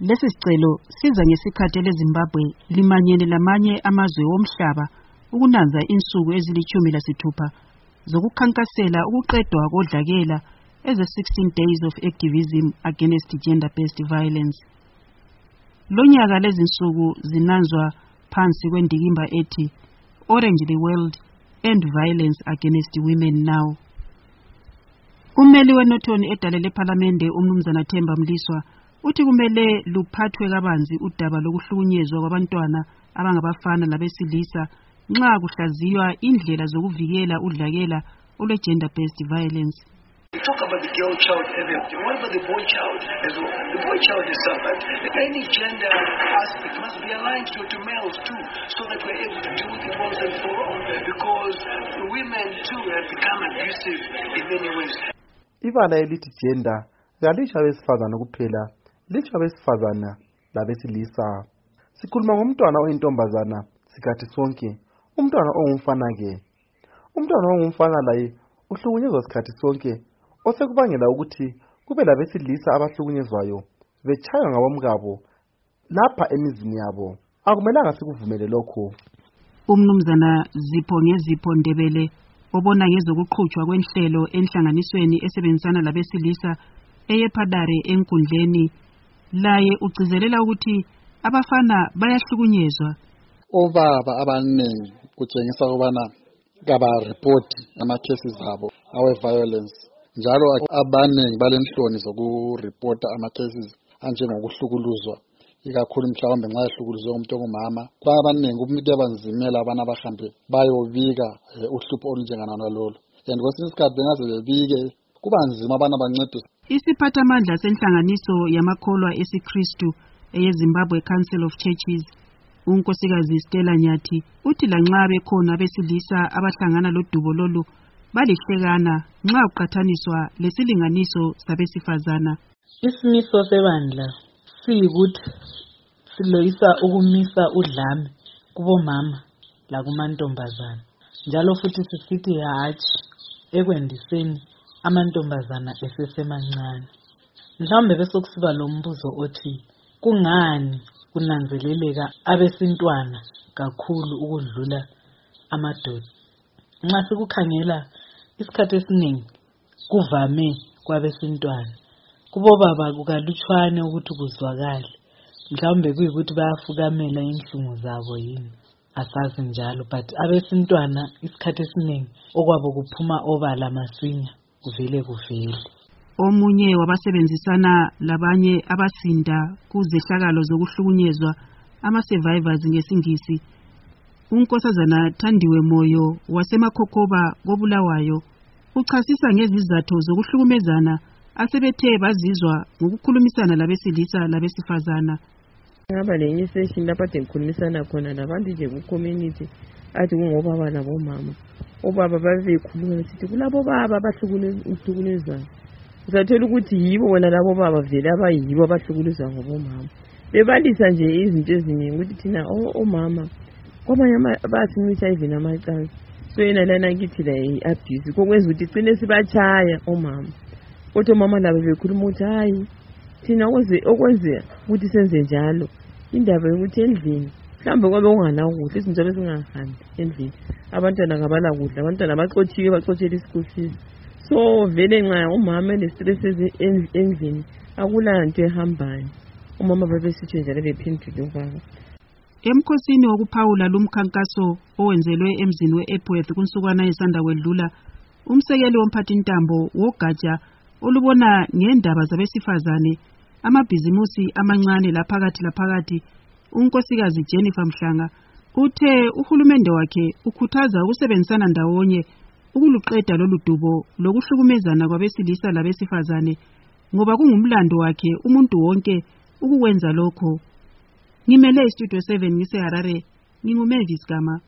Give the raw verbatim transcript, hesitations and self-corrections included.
Lesi sicelo siza ngesikhathi leZimbabwe limanyene lamanye amazwe omhlaba ukunanza insuku ezilithumi lasithupha zokukhankasela ukuqedwa kodlakela eze sixteen days of activism against gender-based violence. Lonyaka lezi nsuku zinanzwa phansi kwendikimba ethi Orange the World End Violence Against Women Now. Ummeli wenothoni edale lephalamende uMnumzana Themba Mliswa uthi kumele luphathwe kabanzi udaba lokuhlukunyezwa kwabantwana abangabafana labesilisa nxa kuhlaziywa indlela zokuvikela udlakela olwe gender-based violence. We talk about the girl child earlier. What about the boy child as well? The boy child is suffered. Any gender aspect must be aligned to, to males too, so that we're able to deal with it once and for all. Because women too have become abusive in many ways. Ibala elithi gender kalisho abesifazana kuphela, lisho abesifazana labesilisa. Sikhuluma ngomntwana oyintombazana sikhathi sonke, umntwana ongumfana ke. Umntwana ongumfana laye uhlukunyezwa sikhathi sonke, osekubangela ukuthi kube labesilisa abahlukunyezwayo betshaywa ngabomkabo lapha emizini yabo. Akumelanga sikuvumele lokho. uMnumzana Zipho Ngezipho Ndebele obona ngezokuqhutshwa kwenhlelo enhlanganisweni esebenzisana labesilisa eyePadare enkundleni laye ugcizelela ukuthi abafana bayahlukunyezwa. Obaba abaningi kutshengisa ukubana kaba report ama cases abo awe violence, njalo abaningi balenhloni zokureporta ama cases anjengokuhlukuluzwa, ikakhulu mhlawumbe nxa ehlukuluzwe umuntu ongumama. Kwa abaningi umuntu abanzimela abana bahambe bayobika uhlupho olunjengana lolo, and kwesinye isikhathi bengaze bebike kuba nzima abana bancediswe. Isiphathamandla senhlanganiso yamakholwa esiKristu eyeZimbabwe Council of Churches uNkosikazi Stella Nyathi uthi lanxa bekhona besilisa abahlangana lodubo lolu balihlekana nxa uqathaniswa lesilinganiso sabesifazana. Isimiso sebandla siyikuthi siloyisa ukumisa udlame kubomama lakumantombazana, njalo futhi sisithi hatshi ekwendiseni amantombazana esesemancane. Mhlawumbe bese kusiba lo mbuzo othi kungani kunanzeleleka abesintwana kakhulu ukudlula amadoda? Nxa sikukhangela isikhathi esiningi kuvame kwabesintwana, kubo baba kukalutshwane ukuthi kuzwakale. Mhlawumbe kuyikuthi bayafukamela inhlungu zabo yini, asazi njalo, but abesintwana isikhathi esiningi okwabo kuphuma obala masinya kuvele kuvele. Omunye wabasebenzisana labanye abasinda kuzehlakalo zokuhlukunyezwa ama-survivors ngesingisi, uNkosazana Thandiwe Moyo wasemaKhokoba koBulawayo uchasisa ngezizathu zokuhlukumezana asebethe bazizwa ngokukhulumisana labesilisa labesifazana. Ngaba lenye session lapha ngikhulumisana khona labantu nje ku-community athi kungobaba labomama. Obaba babekhuluma besithi kulabo baba abahlukuluzwa. Uzathola ukuthi yibo wona labo baba vele abayibo abahlukuluzwa ngobomama. Bebalisa nje izinto eziningi ukuthi thina omama kwamanye abasinwisa even amacansi. So yena lana kithi la i-abuse kokwenza ukuthi cine sibachaya omama. Kodwa omama labo bekhuluma ukuthi hayi thina okwenze ukuthi senze njalo indaba yokuthi endlini mhlawumbe kwabe unganakuhle izinto bezingahambi endlini, abantwana ngabala kudla, abantwana baxotshiwe baxotshela school fees. So vele nxa umama enestress endlini akula nto ehambayo, umama babesithi njalo bephendule ubaba. Emkhosini wokuphawula lumkhankaso owenzelwe emzini weEpworth kunsukwana esanda kwedlula, umsekeli womphathintambo wogatsha olubona ngendaba zabesifazane amabhizimusi amancane laphakathi laphakathi uNkosikazi Jennifer Mhlanga uthe uhulumende wakhe ukhuthaza ukusebenzisana ndawonye ukuluqeda lolu dubo lokuhlukumezana kwabesilisa labesifazane ngoba kungumlando wakhe umuntu wonke ukukwenza lokho. Ngimele iStudio seven ngise Harare, nginguMavis Gama.